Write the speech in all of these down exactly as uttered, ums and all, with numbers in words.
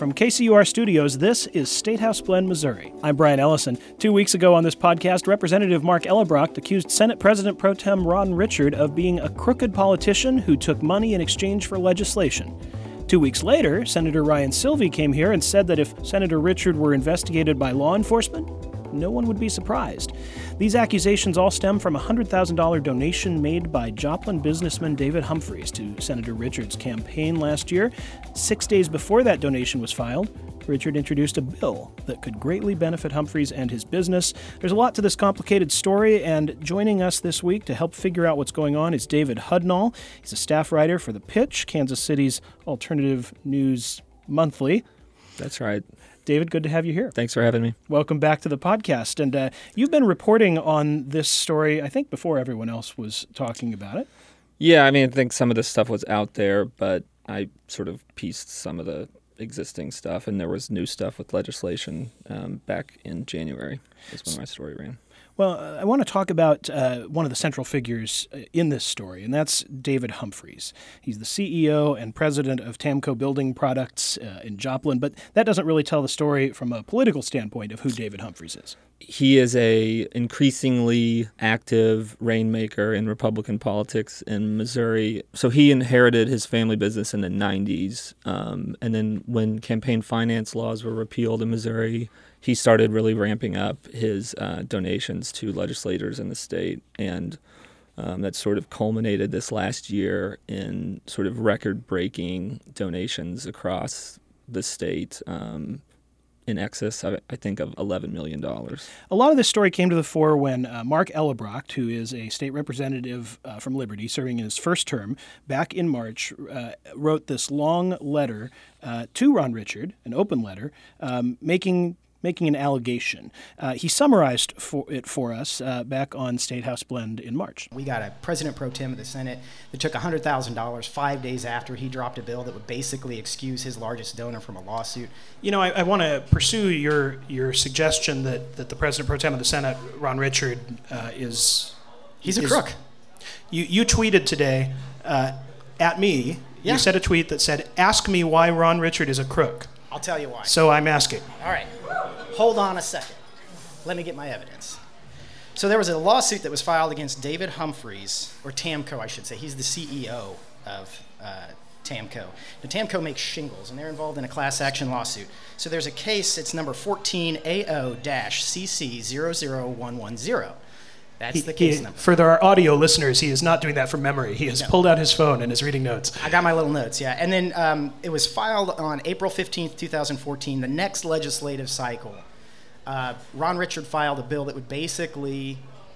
From K C U R Studios, this is State House Blend, Missouri. I'm Brian Ellison. Two weeks ago on this podcast, Representative Mark Ellerbrock accused Senate President Pro Tem Ron Richard of being a crooked politician who took money in exchange for legislation. Two weeks later, Senator Ryan Silvey came here and said that if Senator Richard were investigated by law enforcement, no one would be surprised. These accusations all stem from a one hundred thousand dollars donation made by Joplin businessman David Humphreys to Senator Richard's campaign last year. Six days before that donation was filed, Richard introduced a bill that could greatly benefit Humphreys and his business. There's a lot to this complicated story, and joining us this week to help figure out what's going on is David Hudnall. He's a staff writer for The Pitch, Kansas City's alternative news monthly. That's right. David, good to have you here. Thanks for having me. Welcome back to the podcast. And uh, you've been reporting on this story, I think, before everyone else was talking about it. Yeah, I mean, I think some of this stuff was out there, but I sort of pieced some of the existing stuff, and there was new stuff with legislation um, back in January is when my story ran. Well, uh, I want to talk about uh, one of the central figures in this story, and that's David Humphreys. He's the C E O and president of Tamco Building Products uh, in Joplin, but that doesn't really tell the story from a political standpoint of who David Humphreys is. He is a increasingly active rainmaker in Republican politics in Missouri. So he inherited his family business in the nineties, um, and then when campaign finance laws were repealed in Missouri, he started really ramping up his uh, donations to legislators in the state, and um, that sort of culminated this last year in sort of record-breaking donations across the state, um, in excess, I, I think, of eleven million dollars. A lot of this story came to the fore when uh, Mark Ellerbrock, who is a state representative uh, from Liberty, serving in his first term, back in March, uh, wrote this long letter uh, to Ron Richard, an open letter, um, making making an allegation. Uh, he summarized for it for us uh, back on State House Blend in March. We got a President Pro Tem of the Senate that took one hundred thousand dollars five days after he dropped a bill that would basically excuse his largest donor from a lawsuit. You know, I, I want to pursue your your suggestion that, that the President Pro Tem of the Senate, Ron Richard, uh, is... He's a is, crook. You, you tweeted today uh, at me. Yeah. You said a tweet that said, "Ask me why Ron Richard is a crook." I'll tell you why. So I'm asking. All right. Hold on a second. Let me get my evidence. So there was a lawsuit that was filed against David Humphreys, or Tamco, I should say. He's the C E O of uh, Tamco. Now, Tamco makes shingles, and they're involved in a class action lawsuit. So there's a case, it's number fourteen A O C C zero zero one one zero. That's He, the case he, number. for our audio listeners, he is not doing that from memory. He has No. pulled out his phone and is reading notes. I got my little notes, yeah. And then um, it was filed on April fifteenth, twenty fourteen, the next legislative cycle. Uh, Ron Richard filed a bill that would basically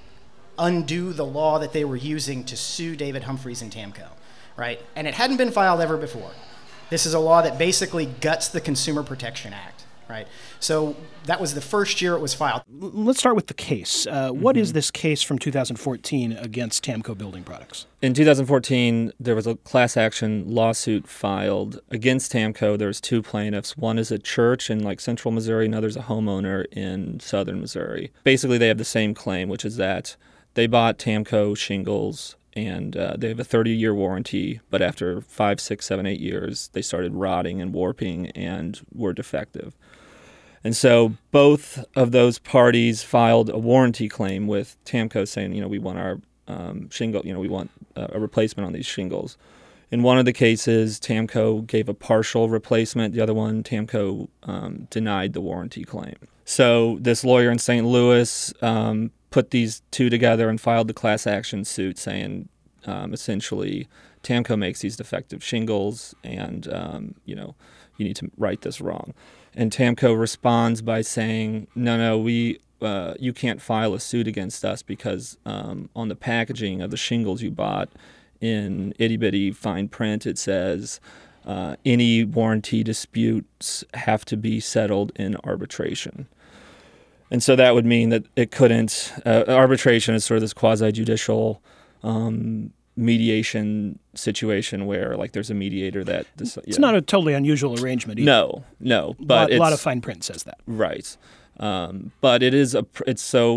undo the law that they were using to sue David Humphreys and Tamco, right? And it hadn't been filed ever before. This is a law that basically guts the Consumer Protection Act, right? So that was the first year it was filed. L- Let's start with the case. Uh, mm-hmm. What is this case from two thousand fourteen against Tamco Building Products? In two thousand fourteen, there was a class action lawsuit filed against Tamco. There's two plaintiffs. One is a church in like central Missouri, another's a homeowner in southern Missouri. Basically, they have the same claim, which is that they bought Tamco shingles and uh, they have a thirty-year warranty, but after five, six, seven, eight years, they started rotting and warping and were defective. And so both of those parties filed a warranty claim with Tamco saying, you know, we want our um, shingle, you know, we want uh, a replacement on these shingles. In one of the cases, Tamco gave a partial replacement. The other one, Tamco um, denied the warranty claim. So this lawyer in Saint Louis um, put these two together and filed the class action suit saying, um, essentially, Tamco makes these defective shingles and, um, you know, you need to right this wrong. And Tamco responds by saying, no, no, we, uh, you can't file a suit against us because um, on the packaging of the shingles you bought, in itty-bitty fine print, it says uh, any warranty disputes have to be settled in arbitration. And so that would mean that it couldn't, uh, arbitration is sort of this quasi-judicial um, mediation situation where like there's a mediator that... This, it's yeah. not a totally unusual arrangement either. No, no. But a lot, it's, lot of fine print says that. Right. Um, but it is a, it's so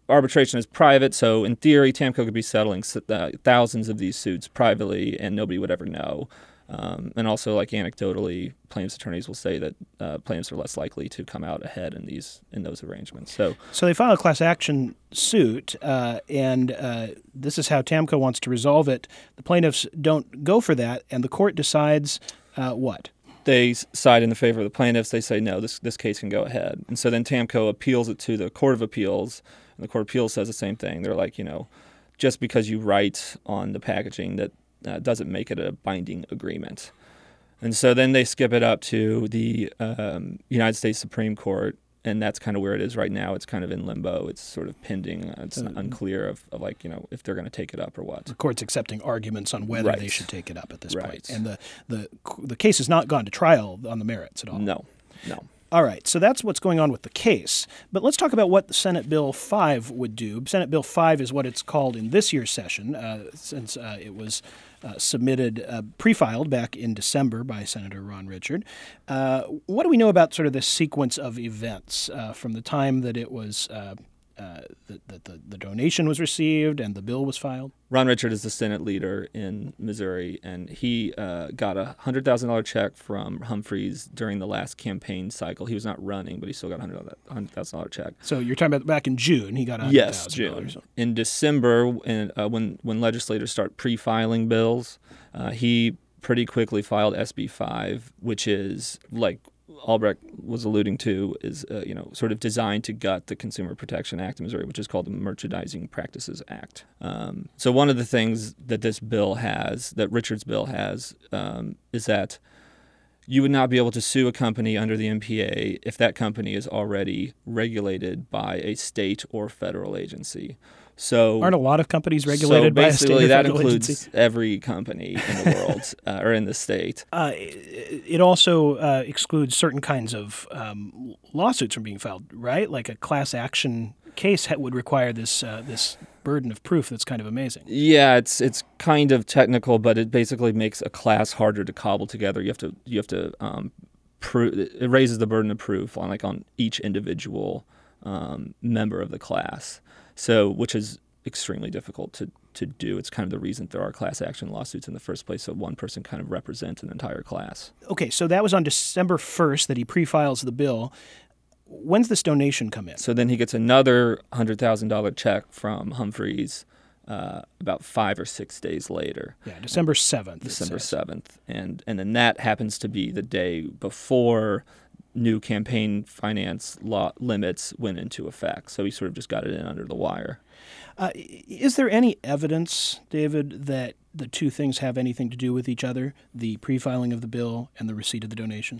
arbitration is private, so in theory, TAMCO could be settling uh, thousands of these suits privately, and nobody would ever know. Um, and also, like anecdotally, plaintiffs' attorneys will say that uh, plaintiffs are less likely to come out ahead in these in those arrangements. So, so they file a class action suit, uh, and uh, this is how TAMCO wants to resolve it. The plaintiffs don't go for that, and the court decides uh, what? They side in the favor of the plaintiffs. They say, no, this this case can go ahead. And so then TAMCO appeals it to the Court of Appeals, and the Court of Appeals says the same thing. They're like, you know, just because you write on the packaging that uh, doesn't make it a binding agreement. And so then they skip it up to the um, United States Supreme Court, and that's kind of where it is right now. It's kind of in limbo. It's sort of pending. It's uh, unclear of, of like, you know, if they're going to take it up or what. The court's accepting arguments on whether right. they should take it up at this right. point. And the, the the case has not gone to trial on the merits at all. No, no. All right, so that's what's going on with the case. But let's talk about what the Senate Bill five would do. Senate Bill five is what it's called in this year's session, uh, since uh, it was uh, submitted, uh, pre-filed back in December by Senator Ron Richard. Uh, what do we know about sort of this sequence of events uh, from the time that it was uh, uh, that, that the, the donation was received and the bill was filed? Ron Richard is the Senate leader in Missouri, and he uh, got a one hundred thousand dollars check from Humphreys during the last campaign cycle. He was not running, but he still got a one hundred thousand dollars check. So you're talking about back in June, he got a one hundred thousand dollars. Yes, June. In December, in, uh, when, when legislators start pre-filing bills, uh, he pretty quickly filed S B five, which is like Albrecht was alluding to, is uh, you know sort of designed to gut the Consumer Protection Act in Missouri, which is called the Merchandising Practices Act. Um, so one of the things that this bill has, that Richard's bill has, um, is that you would not be able to sue a company under the M P A if that company is already regulated by a state or federal agency. So aren't a lot of companies regulated so by a state or basically that federal includes agency? every company in the world uh, or in the state. Uh, it also uh, excludes certain kinds of um, lawsuits from being filed, right? Like a class action case would require this uh, this burden of proof. That's kind of amazing. Yeah, it's it's kind of technical, but it basically makes a class harder to cobble together. You have to you have to um, prove. It raises the burden of proof on like on each individual um, member of the class. So, which is extremely difficult to, to do. It's kind of the reason there are class action lawsuits in the first place, so one person kind of represents an entire class. Okay, so that was on December first that he pre-files the bill. When's this donation come in? So then he gets another one hundred thousand dollars check from Humphreys uh, about five or six days later. Yeah, December seventh. December seventh. And, and then that happens to be the day before new campaign finance law limits went into effect. So he sort of just got it in under the wire. Uh, is there any evidence, David, that the two things have anything to do with each other, the pre-filing of the bill and the receipt of the donation?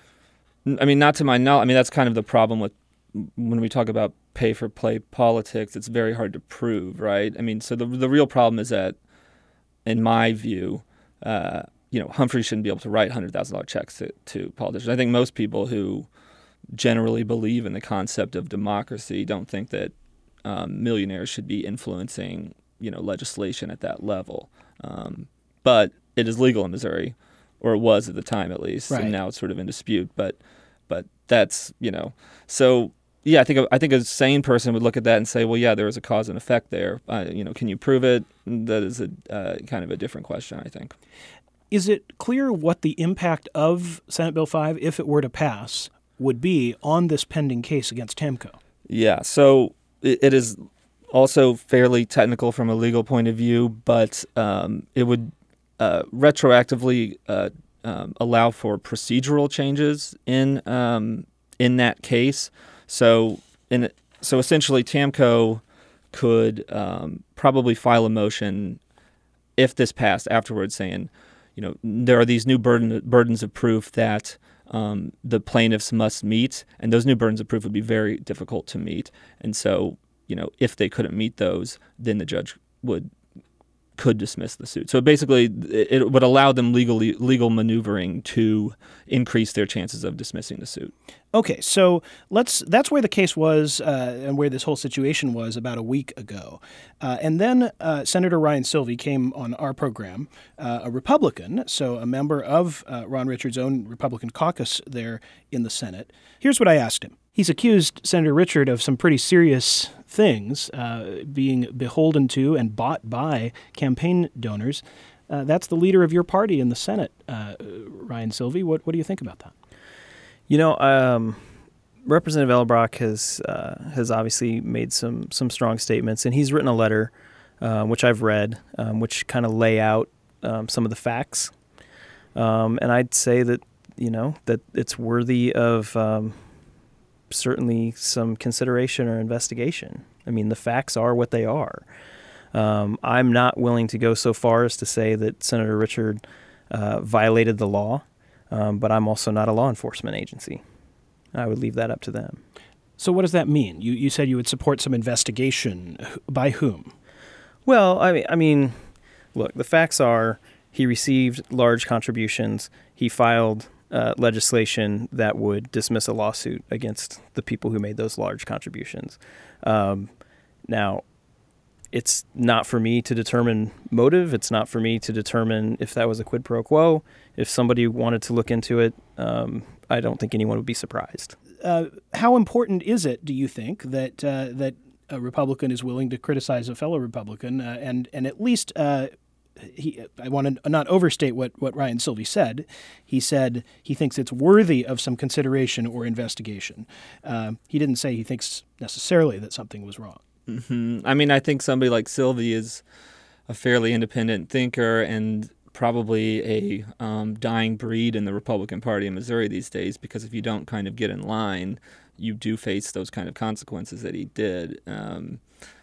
I mean, not to my knowledge. I mean, that's kind of the problem with when we talk about pay-for-play politics. It's very hard to prove, right? I mean, so the the real problem is that, in my view, uh, you know, Humphrey shouldn't be able to write one hundred thousand dollars checks to, to politicians. I think most people who generally believe in the concept of democracy don't think that um, millionaires should be influencing, you know, legislation at that level. Um, but it is legal in Missouri, or it was at the time at least, right. And now it's sort of in dispute. But but that's, you know, so yeah, I think a, I think a sane person would look at that and say, well, yeah, there was a cause and effect there. Uh, you know, can you prove it? That is a uh, kind of a different question, I think. Is it clear what the impact of Senate Bill five, if it were to pass, would be on this pending case against TAMCO? Yeah, so it, it is also fairly technical from a legal point of view, but um, it would uh, retroactively uh, um, allow for procedural changes in um, in that case. So, in so essentially, TAMCO could um, probably file a motion if this passed afterwards, saying, you know, there are these new burden, burdens of proof that um, the plaintiffs must meet, and those new burdens of proof would be very difficult to meet. And so, you know, if they couldn't meet those, then the judge would could dismiss the suit. So basically, it would allow them legally legal maneuvering to increase their chances of dismissing the suit. Okay, so let's. That's where the case was uh, and where this whole situation was about a week ago. Uh, and then uh, Senator Ryan Silvey came on our program, uh, a Republican, so a member of uh, Ron Richard's own Republican caucus there in the Senate. Here's what I asked him. He's accused Senator Richard of some pretty serious things, uh, being beholden to and bought by campaign donors. Uh, that's the leader of your party in the Senate, uh, Ryan Silvey. What, what do you think about that? You know, um, Representative Ellenbrock has uh, has obviously made some some strong statements, and he's written a letter, uh, which I've read, um, which kind of lay out um, some of the facts. Um, and I'd say that, you know, that it's worthy of um, certainly some consideration or investigation. I mean, the facts are what they are. Um, I'm not willing to go so far as to say that Senator Richard uh, violated the law, um, but I'm also not a law enforcement agency. I would leave that up to them. So what does that mean? You you said you would support some investigation. By whom? Well, I mean, I mean, look, the facts are he received large contributions. He filed Uh, legislation that would dismiss a lawsuit against the people who made those large contributions. Um, now, it's not for me to determine motive. It's not for me to determine if that was a quid pro quo. If somebody wanted to look into it, um, I don't think anyone would be surprised. Uh, how important is it, do you think, that uh, that a Republican is willing to criticize a fellow Republican uh, and, and at least uh, He, I want to not overstate what, what Ryan Silvey said. He said he thinks it's worthy of some consideration or investigation. Uh, he didn't say he thinks necessarily that something was wrong. Mm-hmm. I mean, I think somebody like Silvey is a fairly independent thinker and probably a um, dying breed in the Republican Party in Missouri these days, because if you don't kind of get in line, you do face those kind of consequences that he did. Um,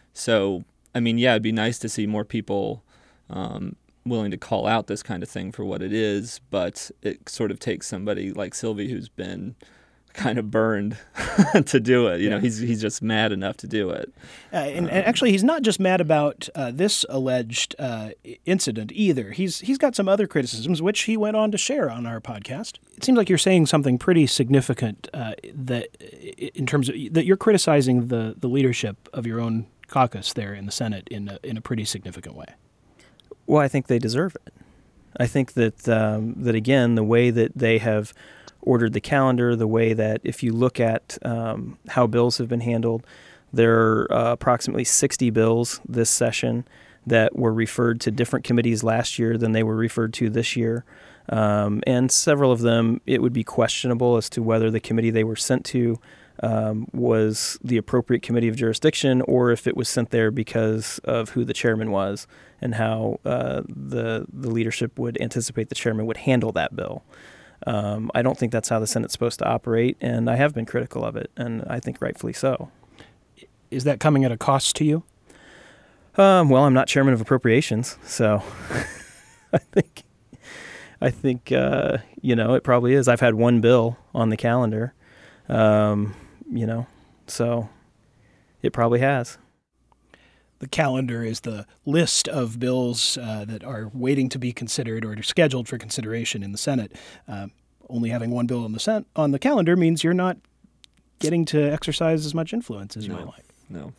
so, I mean, yeah, it'd be nice to see more people Um, willing to call out this kind of thing for what it is, but it sort of takes somebody like Silvey who's been kind of burned to do it. You know, yeah. he's he's just mad enough to do it. Uh, and, and actually, he's not just mad about uh, this alleged uh, incident either. He's he's got some other criticisms, which he went on to share on our podcast. It seems like you're saying something pretty significant uh, that, in terms of that, you're criticizing the the leadership of your own caucus there in the Senate in a, in a pretty significant way. Well, I think they deserve it. I think that, um, that again, the way that they have ordered the calendar, the way that if you look at um, how bills have been handled, there are uh, approximately sixty bills this session that were referred to different committees last year than they were referred to this year. Um, and several of them, it would be questionable as to whether the committee they were sent to Um, was the appropriate committee of jurisdiction, or if it was sent there because of who the chairman was and how uh, the the leadership would anticipate the chairman would handle that bill. Um, I don't think that's how the Senate's supposed to operate, and I have been critical of it, and I think rightfully so. Is that coming at a cost to you? Um, well, I'm not chairman of appropriations, so I think I think uh, you know it probably is. I've had one bill on the calendar. Um, you know, so it probably has. The calendar is the list of bills uh, that are waiting to be considered or scheduled for consideration in the Senate. Uh, only having one bill on the Sen- on the calendar means you're not getting to exercise as much influence as you No, might like. No.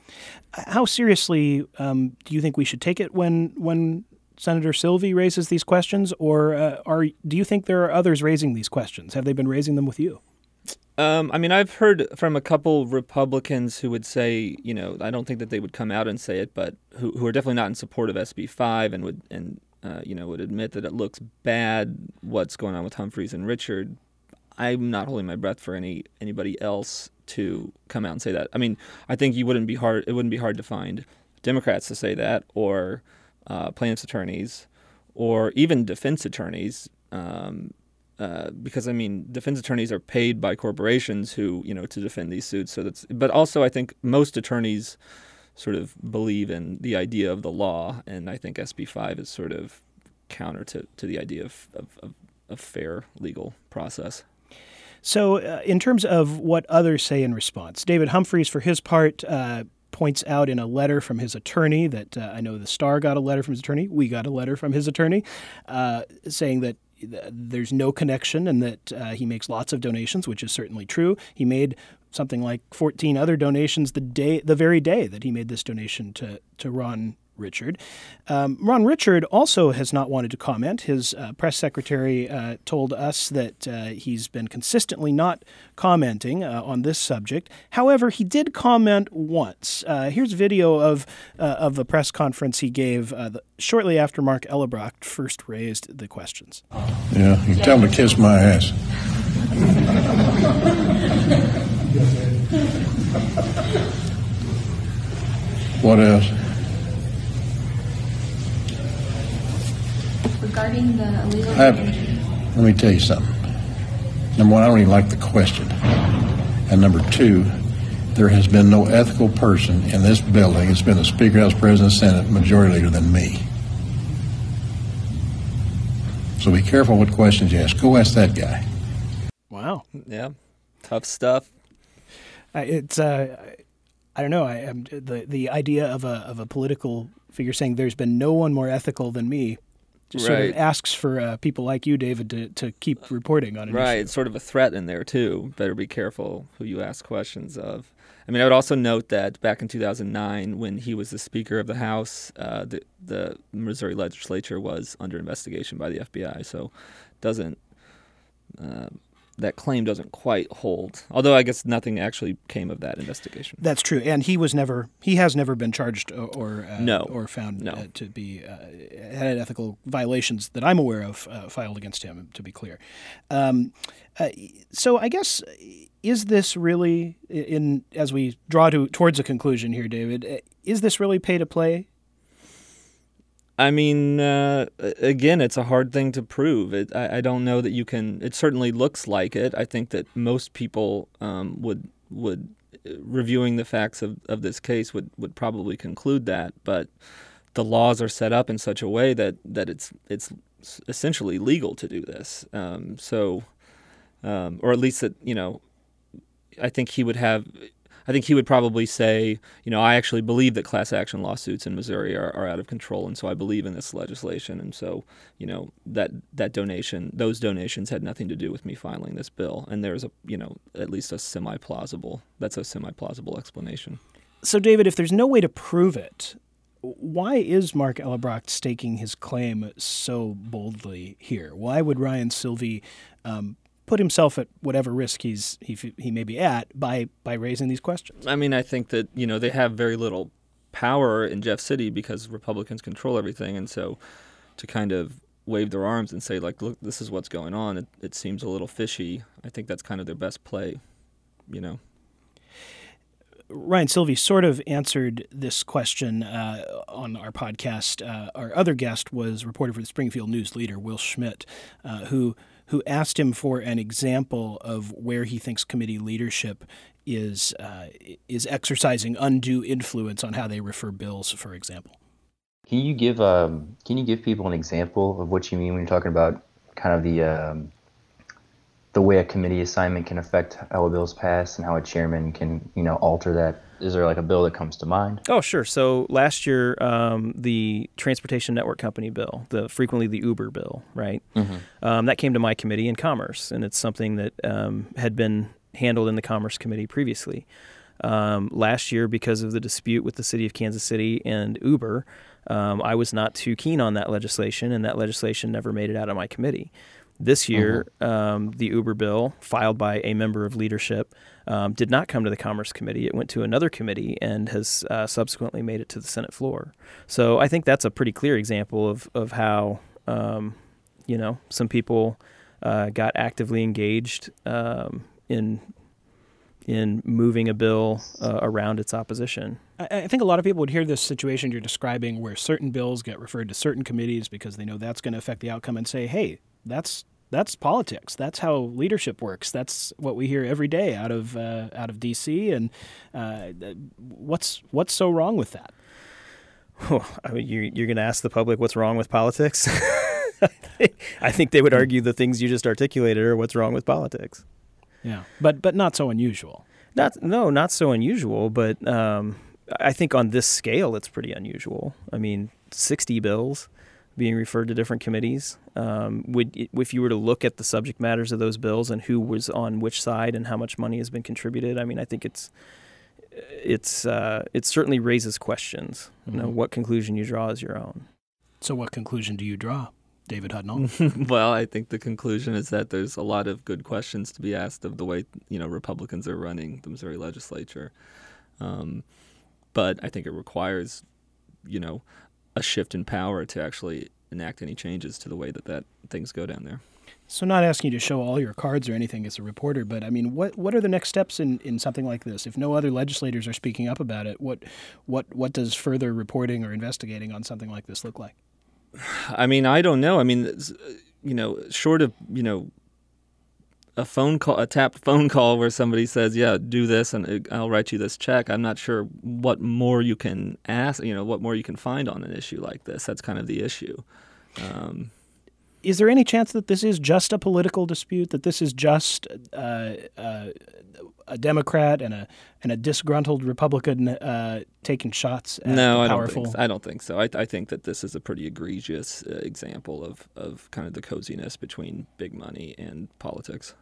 How seriously um, do you think we should take it when when Senator Silvey raises these questions, or uh, are do you think there are others raising these questions? Have they been raising them with you? Um, I mean, I've heard from a couple Republicans who would say, you know, I don't think that they would come out and say it, but who, who are definitely not in support of S B five and would, and uh, you know, would admit that it looks bad what's going on with Humphreys and Richard. I'm not holding my breath for any anybody else to come out and say that. I mean, I think you wouldn't be hard. It wouldn't be hard to find Democrats to say that, or uh, plaintiffs' attorneys, or even defense attorneys. Um, Uh, because I mean, defense attorneys are paid by corporations who, you know, to defend these suits. So that's, but also I think most attorneys sort of believe in the idea of the law, and I think S B five is sort of counter to, to the idea of, of, of, of fair legal process. So, uh, in terms of what others say in response, David Humphreys, for his part, uh, points out in a letter from his attorney that uh, I know the Star got a letter from his attorney. We got a letter from his attorney uh, saying that there's no connection and that uh, he makes lots of donations, which is certainly true. He made something like fourteen other donations the day, the very day that he made this donation to, to Ron Richard. Um, Ron Richard also has not wanted to comment. His uh, press secretary uh, told us that uh, he's been consistently not commenting uh, on this subject. However, he did comment once. Uh, here's video of uh, of a press conference he gave uh, the, shortly after Mark Ellerbrock first raised the questions. Yeah, you tell him to kiss my ass. What else? Regarding the illegal... I have, let me tell you something. Number one, I don't even like the question. And number two, there has been no ethical person in this building. It's been the Speaker, House President, Senate, Majority Leader than me. So be careful what questions you ask. Go ask that guy. Wow. Yeah, tough stuff. Uh, it's... Uh, I don't know. I am the the idea of a of a political figure saying there's been no one more ethical than me, just right. sort of asks for uh, people like you, David, to, to keep reporting on it. Right. It's sort of a threat in there too. Better be careful who you ask questions of. I mean, I would also note that back in two thousand nine, when he was the Speaker of the House, uh, the the Missouri legislature was under investigation by the F B I. So, doesn't. Uh, That claim doesn't quite hold, although I guess nothing actually came of that investigation. That's true, and he was never, he has never been charged or or, uh, no. or found no. uh, to be uh, had ethical violations that I'm aware of uh, filed against him. To be clear, um, uh, so I guess is this really in as we draw to towards a conclusion here, David? Is this really pay to play? I mean, uh, again, it's a hard thing to prove. It, I, I don't know that you can. It certainly looks like it. I think that most people um, would would reviewing the facts of, of this case would, would probably conclude that. But the laws are set up in such a way that, that it's it's essentially legal to do this. Um, so, um, or at least that you know, I think he would have. I think he would probably say, you know, I actually believe that class action lawsuits in Missouri are, are out of control, and so I believe in this legislation, and so, you know, that that donation, those donations had nothing to do with me filing this bill, and there's a, you know, at least a semi-plausible, that's a semi-plausible explanation. So, David, if there's no way to prove it, why is Mark Ellerbrock staking his claim so boldly here? Why would Ryan Silvey um, put himself at whatever risk he's he he may be at by by raising these questions? I mean, I think that, you know, they have very little power in Jeff City because Republicans control everything, and so to kind of wave their arms and say, like, look, this is what's going on, it, it seems a little fishy. I think that's kind of their best play, you know. Ryan Silvey sort of answered this question uh, on our podcast. Uh, our other guest was reporter for the Springfield News Leader, Will Schmidt, uh, who who asked him for an example of where he thinks committee leadership is uh, is exercising undue influence on how they refer bills, for example. Can you give um, can you give people an example of what you mean when you're talking about kind of the um, the way a committee assignment can affect how a bill's passed and how a chairman can, you know, alter that? Is there like a bill that comes to mind? Oh, sure. So last year, um, the Transportation Network Company bill, the frequently the Uber bill, right? Mm-hmm. Um, that came to my committee in Commerce, and it's something that um, had been handled in the Commerce Committee previously. Um, last year, because of the dispute with the city of Kansas City and Uber, um, I was not too keen on that legislation, and that legislation never made it out of my committee. This year, mm-hmm. um, the Uber bill, filed by a member of leadership, um, did not come to the Commerce Committee. It went to another committee and has uh, subsequently made it to the Senate floor. So I think that's a pretty clear example of, of how, um, you know, some people uh, got actively engaged um, in in moving a bill uh, around its opposition. I, I think a lot of people would hear this situation you're describing where certain bills get referred to certain committees because they know that's going to affect the outcome and say, hey, that's that's politics. That's how leadership works. That's what we hear every day out of uh, out of D C. And uh, what's what's so wrong with that? Oh, I mean, you're, you're going to ask the public what's wrong with politics? I think they would argue the things you just articulated are what's wrong with politics. Yeah, but but not so unusual. Not no, not so unusual. But um, I think on this scale, it's pretty unusual. I mean, sixty bills being referred to different committees. Um, would if you were to look at the subject matters of those bills and who was on which side and how much money has been contributed, I mean, I think it's it's uh, it certainly raises questions. Mm-hmm. You know, what conclusion you draw is your own. So what conclusion do you draw, David Hudnall? Well, I think the conclusion is that there's a lot of good questions to be asked of the way, you know, Republicans are running the Missouri legislature. Um, but I think it requires, you know, a shift in power to actually enact any changes to the way that, that things go down there. So not asking you to show all your cards or anything as a reporter, but I mean, what what are the next steps in, in something like this? If no other legislators are speaking up about it, what what what does further reporting or investigating on something like this look like? I mean, I don't know. I mean, you know, short of, you know, a phone call, a tapped phone call where somebody says, yeah, do this and I'll write you this check, I'm not sure what more you can ask, you know, what more you can find on an issue like this. That's kind of the issue. Um, Is there any chance that this is just a political dispute, that this is just uh, uh, a Democrat and a and a disgruntled Republican uh, taking shots at no, the I don't powerful? think so. I don't think so. I, I think that this is a pretty egregious uh, example of, of kind of the coziness between big money and politics.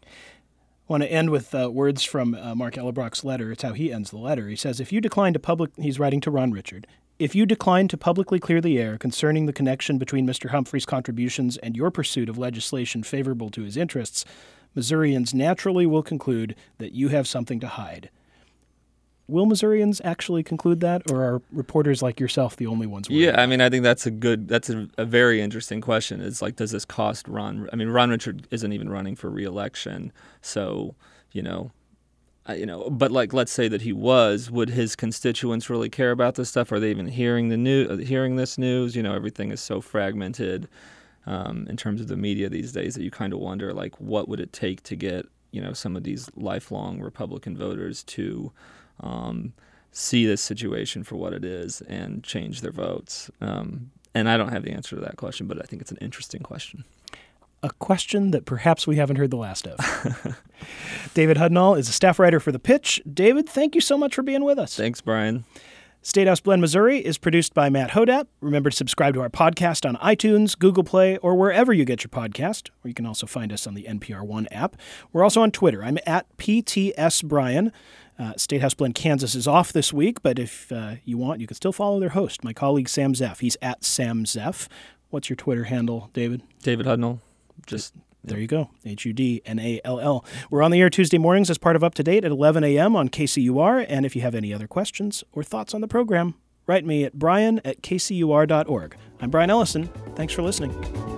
I want to end with uh, words from uh, Mark Ellerbrock's letter. It's how he ends the letter. He says, if you decline to public, he's writing to Ron Richard, if you decline to publicly clear the air concerning the connection between Mister Humphrey's contributions and your pursuit of legislation favorable to his interests, Missourians naturally will conclude that you have something to hide. Will Missourians actually conclude that, or are reporters like yourself the only ones worried? Yeah, I mean, I think that's a good, that's a, a very interesting question. It's like, does this cost Ron? I mean, Ron Richard isn't even running for re-election, so, you know, I, you know, but like, let's say that he was, would his constituents really care about this stuff? Are they even hearing the new, hearing this news? You know, everything is so fragmented um, in terms of the media these days that you kind of wonder, like, what would it take to get, you know, some of these lifelong Republican voters to Um, see this situation for what it is and change their votes. Um, and I don't have the answer to that question, but I think it's an interesting question. A question that perhaps we haven't heard the last of. David Hudnall is a staff writer for The Pitch. David, thank you so much for being with us. Thanks, Brian. State House Blend, Missouri is produced by Matt Hodat. Remember to subscribe to our podcast on iTunes, Google Play, or wherever you get your podcast, or you can also find us on the N P R One app. We're also on Twitter. I'm at P T S Brian. Uh, State House Blend Kansas is off this week, but if uh, you want, you can still follow their host, my colleague Sam Zeff. He's at Sam Zeff. What's your Twitter handle, David? David Hudnall. Just There you go, H U D N A L L. We're on the air Tuesday mornings as part of Up to Date at eleven a.m. on K C U R, and if you have any other questions or thoughts on the program, write me at brian at k c u r dot org. I'm Brian Ellison. Thanks for listening.